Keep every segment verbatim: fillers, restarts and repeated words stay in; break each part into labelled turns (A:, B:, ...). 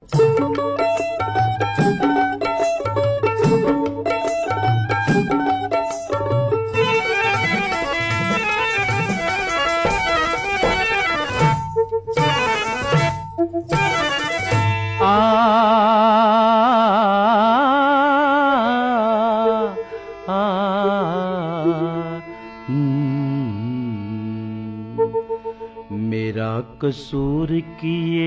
A: मेरा कसूर किए,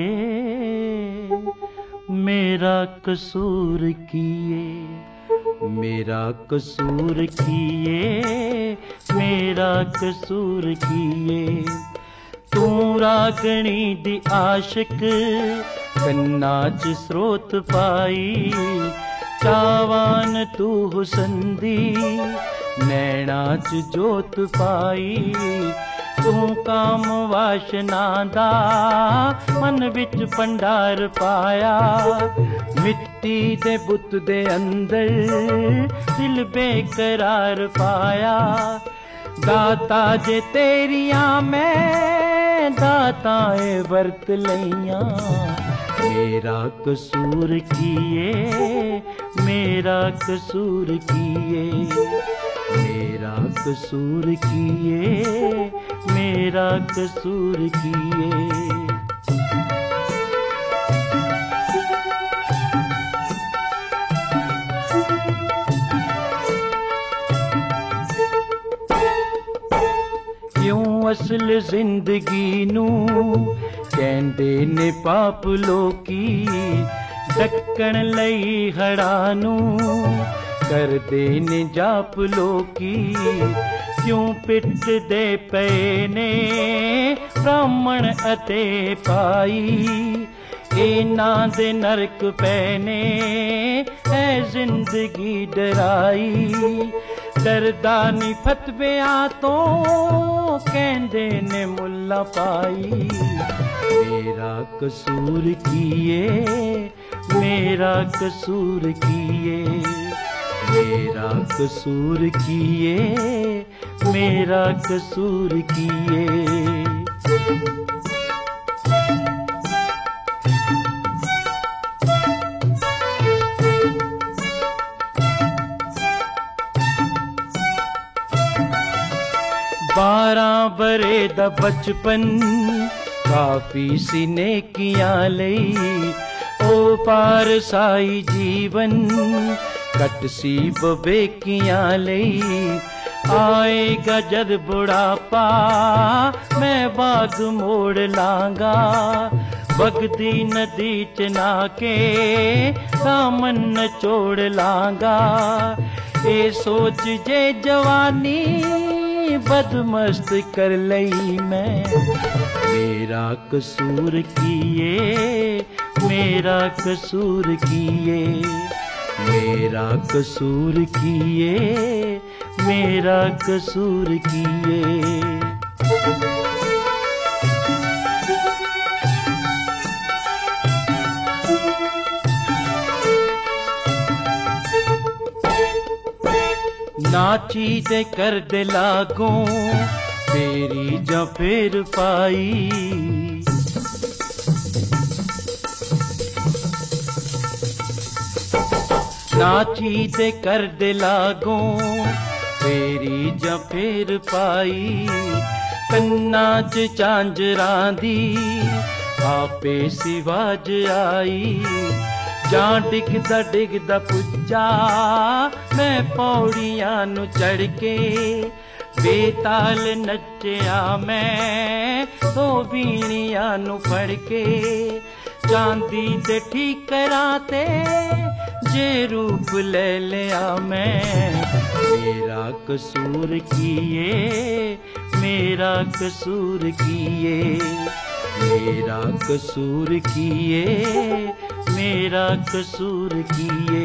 A: मेरा कसूर किए, मेरा कसूर किए, मेरा कसूर किए। तू रागणी दी आशिक कन्ना च स्रोत पाई, चावान तू हुसन दी नैना च जोत पाई। तू काम वाशना दा मन विच भंडार पाया, मिट्टी दे बुत दे अंदर दिल बेकरार पाया। दाता जे तेरिया मैं दाताए वर्त लइया, मेरा कसूर किए, मेरा कसूर किए, मेरा कसूर किए, मेरा कसूर किए। क्यों असल जिंदगी नू कहंदे ने पाप लोकी, ढक्कन लई हड़ा नू करदे ने जाप लोकी। क्यों पिट दे पे ने ब्राह्मण अते पाई, इना दे नरक पैने है जिंदगी डराई। डरदा नी फतविया तो कहंदे ने मुल्ला पाई। मेरा कसूर किए, मेरा कसूर किए, मेरा कसूर किए, मेरा कसूर किए। बारह बरे दा बचपन काफी सी नेकियां लई, ओ पार साई जीवन कट सी बबेकियां लई। आएगा जद बुढ़ापा मैं बाग मोड़ लांगा, बगदी नदी च नाके दामन नचोड़ लांगा। ए सोच जे जवानी बदमस्त कर लई मैं, मेरा कसूर किए, मेरा कसूर किए, मेरा कसूर किए, मेरा कसूर किए। नाची दे कर दे लागों तेरी जा फिर पाई, नाची दे कर दे लागों तेरी जा फिर पाई। कन्ना च झांजरां दी आपे सिवाज आई, जां डिगदा डिगदा पुज्जा मैं पौड़ियां नु चढ़ के। बेताल नच्चिया मैं दो बीणियां नु फड़ के। चांदी दे ठीकरा ते जे रूप ले लिया मैं, मेरा कसूर किए, मेरा कसूर किए, मेरा कसूर किए, मेरा कसूर किए।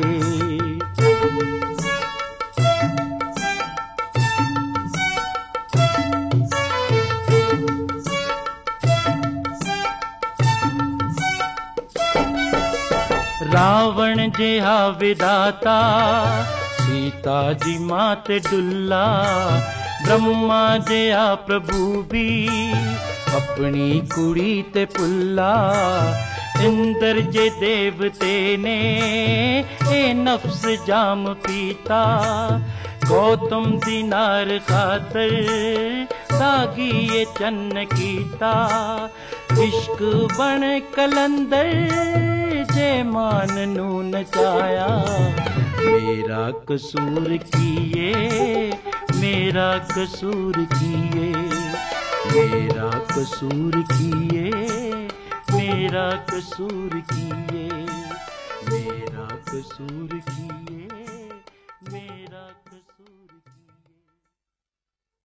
A: रावण जिहा विदाता सीता जी माते डुल्ला, ब्रह्मा जया प्रभु भी अपनी कुड़ी ते पुल्ला इंद्र जे देवते ने ए नफ्स जाम पीता गौतम दिनार खातर सागी ये चन्न कीता इश्क बन कलंदर जे मान नू नचाया मेरा कसूर किए मेरा कसूर किए मेरा कसूर किए मेरा कसूर किए मेरा कसूर किए।